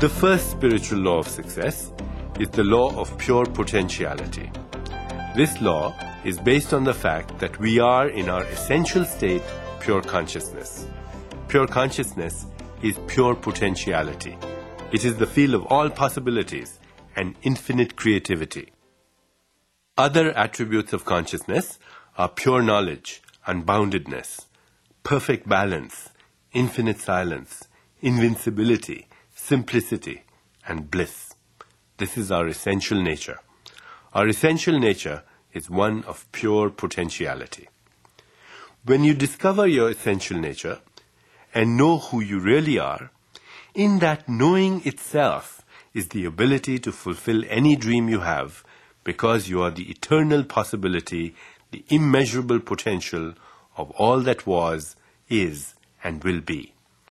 The first spiritual law of success is the law of pure potentiality. This law is based on the fact that we are in our essential state pure consciousness. Pure consciousness is pure potentiality. It is the field of all possibilities and infinite creativity. Other attributes of consciousness are pure knowledge, unboundedness, perfect balance, infinite silence, invincibility, simplicity, and bliss. This is our essential nature. Our essential nature is one of pure potentiality. When you discover your essential nature and know who you really are, in that knowing itself is the ability to fulfill any dream you have, because you are the eternal possibility, the immeasurable potential of all that was, is, and will be.